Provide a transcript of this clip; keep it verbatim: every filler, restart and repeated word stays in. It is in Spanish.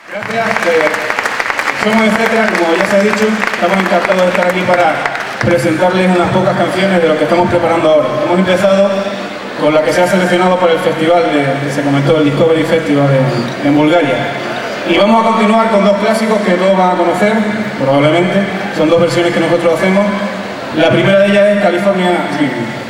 Gracias. Eh, somos Etcétera, como ya se ha dicho, estamos encantados de estar aquí para presentarles unas pocas canciones de lo que estamos preparando ahora. Hemos empezado con la que se ha seleccionado para el festival de, que se comentó, el Discovery Festival en, en Bulgaria. Y vamos a continuar con dos clásicos que todos van a conocer, probablemente. Son dos versiones que nosotros hacemos. La primera de ellas es California Dreaming.